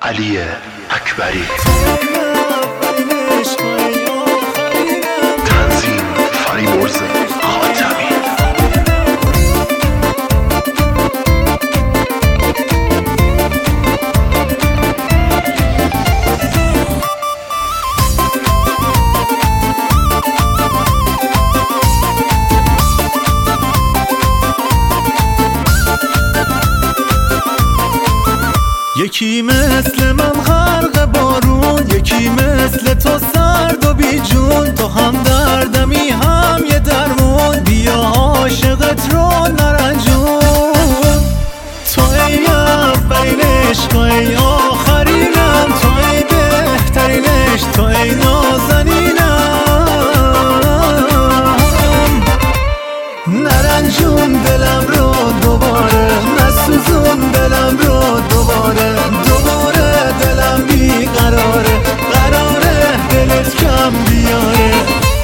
علی اکبری. تنظیم فریبرز خاتمی. یکی مثل من غرق بارون، یکی مثل تو سرد و بی جون. تو هم دردمی هم یه درمون، بیا عاشقت رو نرنجون. تو ای اولین عشق و ای آخرینم، تو ای بهترینش، تو ای نازنینم. نرنجون دلم رو دوباره، نسوزون دلم رو دوباره. دوباره دلم بی قراره، قراره دلت کم بیاره.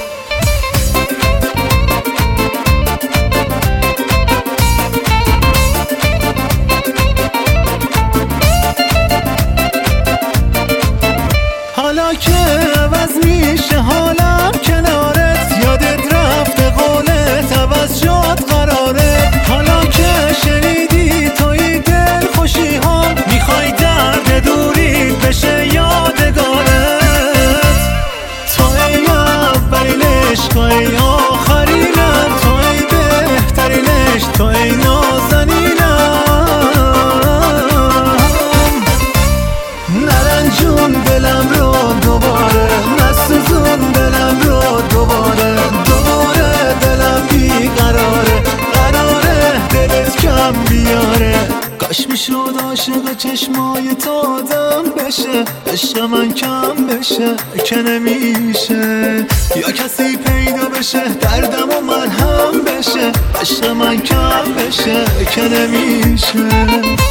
حالا که عوض میشه حالم کنارت، یادت رفته قولت عوض شد قرارت. حالا که شنیدی توی دل خوشی هم، میخوای درد دوری بشه یادگارت. تو ای اولین عشق و ای آخرینم، تو ای بهترینش، تو ای نازنینم. نرنجون دلم رو دوباره، نسوزون دلم رو دوباره. دوباره دلم بی قراره، قراره دلت کم بیاره. کاش میشد عاشق چشمای تو آدم بشه، عشق من کم بشه که نمیشه. یا کسی پیدا بشه دردم و من هم بشه، عشق من کم بشه که نمیشه.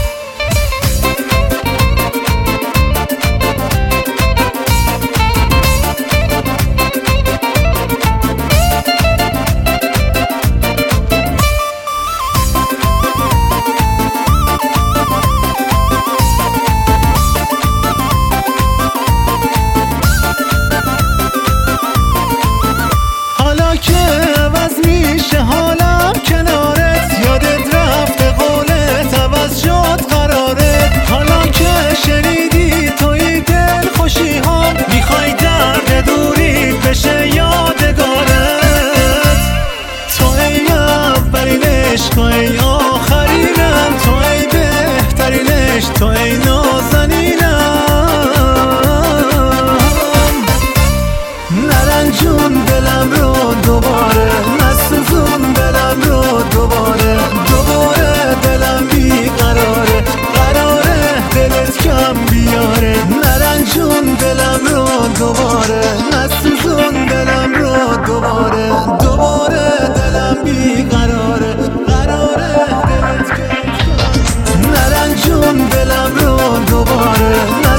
که عوض میشه حالم کنارت، یادت رفته قولت عوض شد قرارت. حالا که شنیدی توی دل خوشی هم، میخوای درد دوری بشه یادگارت. تو ای اولین عشق و ای آخرینم، تو ای بهترینش، تو ای نازنینم. نرنجون دلم رو دوباره، نسوزون دلم رو دوباره. دوباره دلم بی قراره، قراره دلت کم بیاره. نرنجون دلم رو دوباره، نسوزون دلم رو دوباره. دوباره دلم بی قراره، قراره دلت کم. نرنجون دلم رو دوباره.